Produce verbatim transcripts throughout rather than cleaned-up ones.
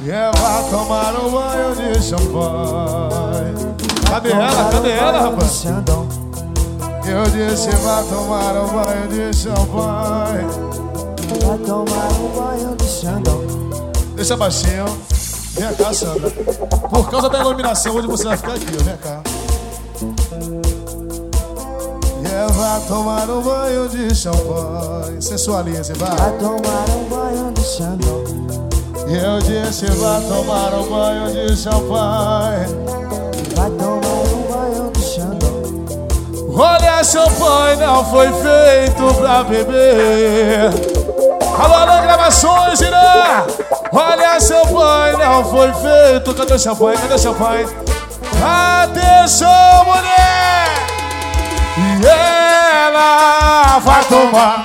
E ela tomar um banho de champanhe. Cadê ela? Cadê ela, rapaz? Eu disse, vai tomar um banho de champanhe. Vai tomar um banho de Xandão. Deixa baixinho. Vem cá, Sandra. Por causa da iluminação, hoje você vai ficar aqui, ó. Vem cá. E ela vai tomar um banho de champanhe. Sensualize, vai. Vai tomar um banho de Xandão. E eu disse, vai tomar um banho de champanhe. Vai tomar um banho de Xandão. Olha, champanhe não foi feito pra beber. Alô, alô, gravações, Irã. Olha, champanhe não foi feito. Cadê o champanhe? Cadê o champanhe? Atenção, mulher! E ela vai tomar.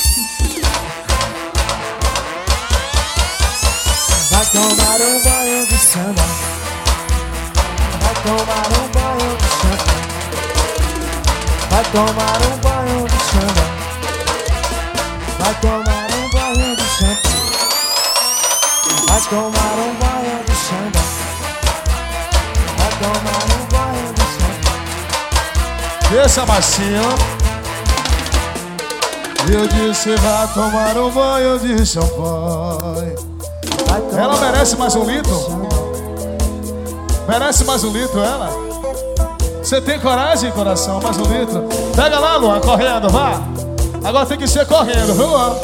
Vai tomar um banho de Xandão. Vai tomar um banho de Xandão. Vai tomar um banho de Xandão. Vai tomar um banho de Xandão. Vai tomar um banho de Xandão. Vai tomar um banho de Xandão. Deixa baixinho. Eu disse, vai tomar um banho de champanhe. Ela merece mais um litro? Merece mais um litro, ela? Você tem coragem, coração? Mais um litro? Pega lá, Luan, correndo, vá. Agora tem que ser correndo, viu, Luan?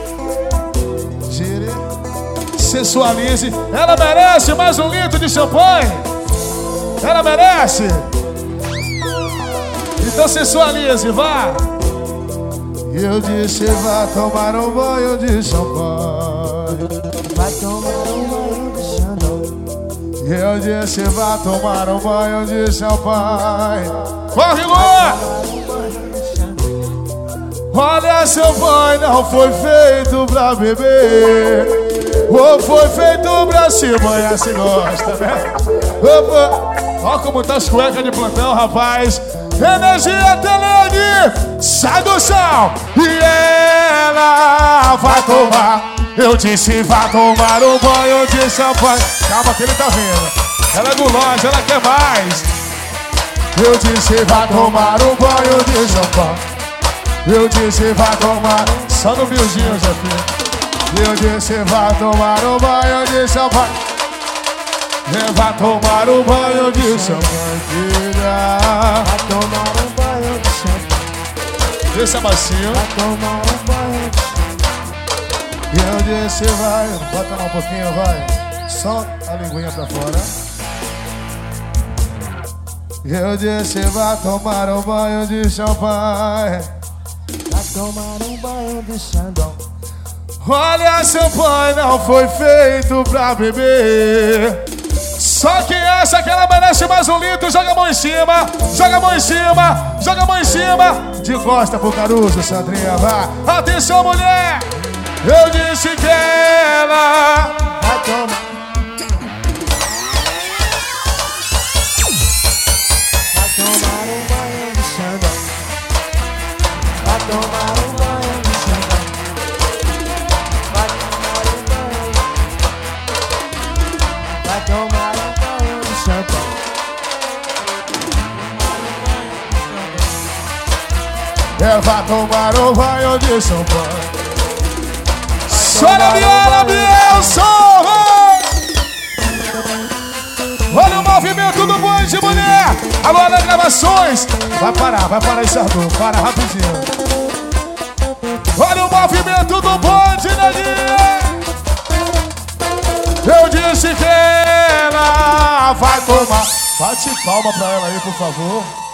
Gire, sensualize. Ela merece mais um litro de champanhe? Ela merece? Então sensualize, vá. Eu disse, vai tomar um banho de champanhe. Vai tomar um banho de Xandão. Eu disse, vai tomar um banho de champanhe. Corre, Luan! Olha, champanhe não foi feito pra beber, ou foi feito pra se banhar, se gosta, né? Olha como tá as cuecas de plantão, rapaz. Energia Telene, sai do chão. E ela vai tomar. Eu disse, vai tomar um banho de champanhe. Calma que ele tá vendo. Ela é gulosa, ela quer mais. Eu disse, vai tomar um banho de champanhe. Eu disse, vai tomar. Só no milzinho, Zé Filho. Eu disse, vai tomar um banho de champanhe. Vai tomar um banho de champanhe. Vai tomar um banho de champanhe. Deixa baixinho. Vai tomar um banho de champanhe. E eu disse, vai, bota lá um pouquinho, vai. Só a linguinha pra fora. E eu disse, vai tomar um banho de champanhe. Vai tomar um banho de Xandão. Olha, champanhe não foi feito pra beber. Só que essa que ela merece mais um litro. Joga a mão em cima, joga a mão em cima, joga a mão em cima. De costa pro Caruso, Sandrinha, vá. Atenção, mulher. Eu disse que ela vai tomar. Vai tomar um banho de Xandão. Vai tomar um banho de Xandão. Vai tomar um banho. Vai tomar um banho de Xandão. Ela vai tomar um banho de champanhe. Chora, viola, Bielson! Olha o movimento do bonde, mulher! Alô, Ana Gravações! Vai parar, vai parar esse ardor, para rapidinho. Olha o movimento do bonde, neguinha! Eu disse que ela vai tomar. Bate palma pra ela aí, por favor.